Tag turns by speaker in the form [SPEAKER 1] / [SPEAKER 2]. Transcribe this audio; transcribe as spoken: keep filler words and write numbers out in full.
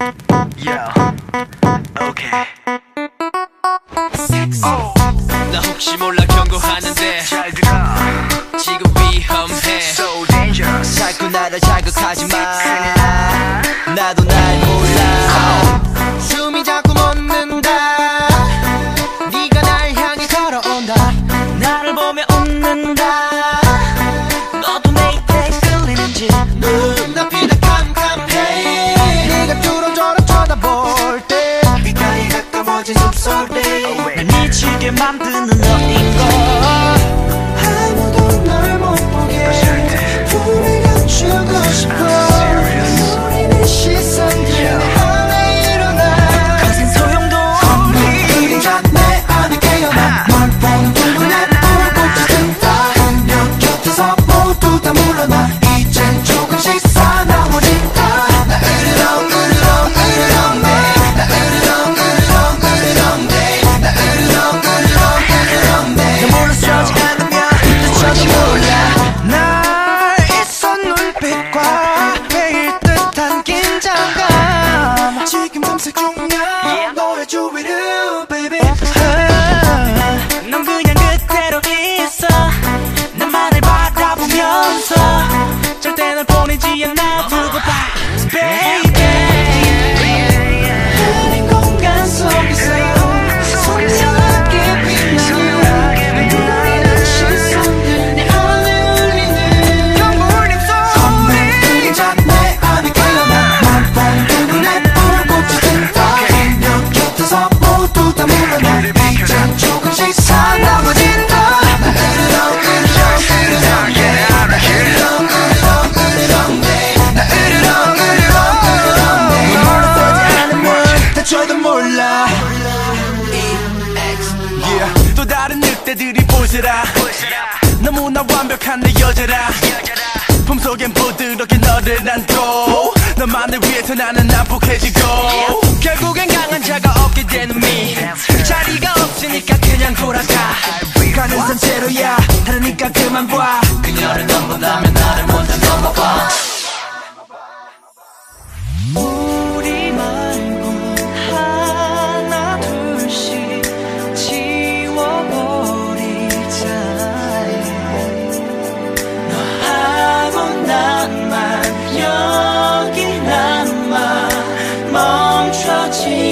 [SPEAKER 1] Yeah, okay. Oh. 나 혹시 몰라 경고하는데 잘 들어. 지금 위험해. So dangerous. 자꾸 나를 자극하지 마. 나도 날 몰라. 숨이 자꾸 멎는다. 네가 날 향해 걸어온다. 나를 보며 웃는다. 너도 내 입에 끌리는지 눈앞이 다 캄캄해. 네가 뚫어져라 쳐다볼 때 빛깔이 가까워진 숨소리 날 미치게 만드는 너인 걸. 아무도 널 못 보게 불을 감추고 싶어. 우리는 시선들이 안에 일어나. 거센 소용도 없니. 그림자 내 안에 깨어나. 널 보는 눈에 불꽃이 든다. 그녀 곁에서 모두 다 물러나. 이젠 조금씩 사나워진다. 나 으르렁 으르렁 으르렁 내. 나 으르렁 으르렁 으르렁 내. 나 으르렁 으르렁 으르렁 내. 너 물러서지 않으면 미쳐도 몰라. 날 있어 눈빛과 매일 듯한 긴장감. 지금 검색 중이야 너의 주위를 baby. 넌 그냥 그대로 있어. 나만을 바라보면서 절대 널 보내지 않아. 두고 봐 baby. 흐린 공간 속에서 선명하게 빛나는 너의 시선들 내 안에 울리는 영원히 소리. 그림자 내 안에 깨어나. 널 보는 눈에 불꽃이 든다. 그녀 곁에서 모두 다 물러나. 이젠 조금씩 사나워진다. 나 으르렁 으르렁 으르렁 내. 나 으르렁 으르렁 으르렁 내. 나 으르렁 으르렁 으르렁 내. 너 물러서지 않으면 다쳐도 몰라. Yeah. 또 다른 늑대들이 보시라. 너무나 완벽한 내 여자라. 품속엔 부드럽게 너를 안고 너만을 위해서 나는 난폭해지고 결국엔 강한 자가 없게 되는 미. 자리가 없으니까 그냥 돌아가. 가는 산채로야 다르니까 그만 봐. 그녀를 넘본다면 나를 먼저 넘어봐. 우리 말고 하나 둘씩 지워버리자. 너하고 나만 여기 남아 멈춰지.